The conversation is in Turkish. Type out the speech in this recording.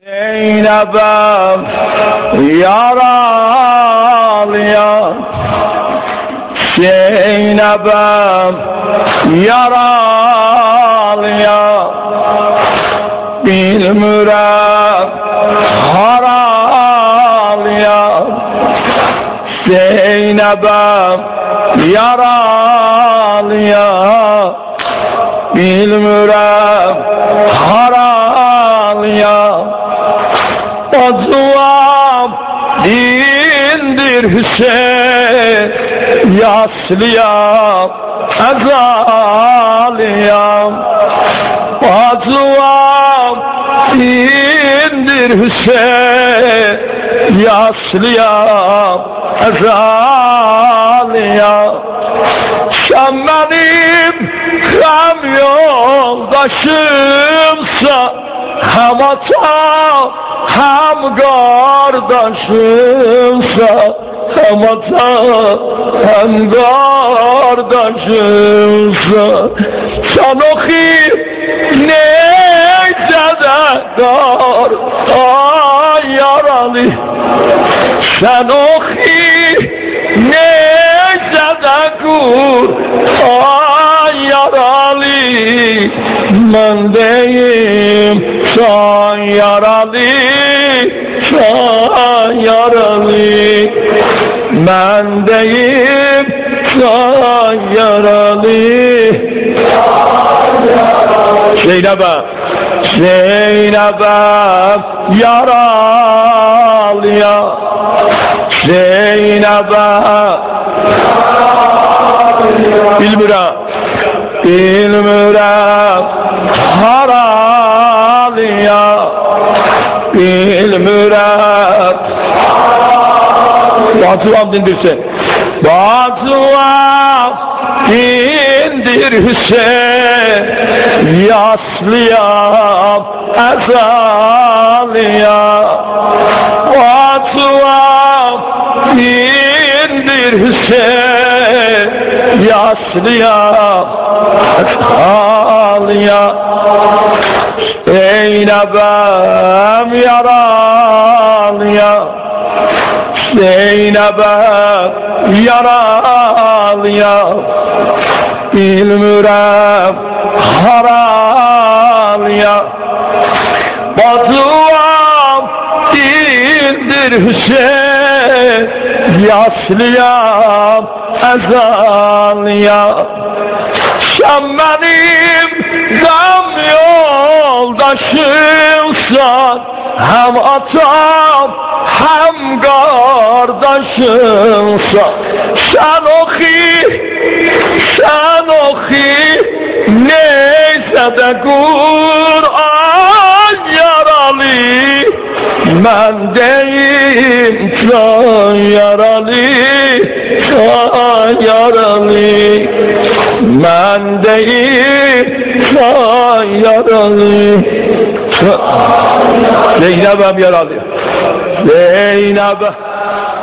Zeynep'im yaralıya, Zeynep'im yaralıya, bilmirəm haralıya. Zeynep'im yaralıya, bilmirəm haralıya. Bacıvam dindir Hüseyin, yaslıyam ezalıyam. Bacıvam dindir Hüseyin, yaslıyam ezalıyam. Sen benim hem yoldaşımsa, hem ata hem kardeşimsa, hem ata hem kardeşimsa. Sen okuyup neyse de kar ay yaralı. Sen okuyup neyse de kur ay yaralı. Ben deyim sen yaralı, sen yaralı. Ben deyim sen yaralı. Zeynep'im, Zeynep'im yaralıya, Zeynep'im bilmirəm, bilmirəm haralıya, bilmirəm. Bacıvam dindirsin, bacıvam dindir Hüseyin, yaslıyam ezalıya. Bacıvam dindir Hüseyin, yaslıyam ezalıya. Zeynep'im yaralıya, Zeynep'im yaralıya, bilmirəm haralıya. Bacıvam dindir Hüseyin, yaslıyam ezalıya. Sen benim gam yoldaşımsan, hem atam hem kardeşimsan. Sen oku neyse de Kur'an yaralı. Ben deyim sen yaralı, sen yaralı. Ben deyim sen yaralı. Zeynep'im yaralı, Zeynep'im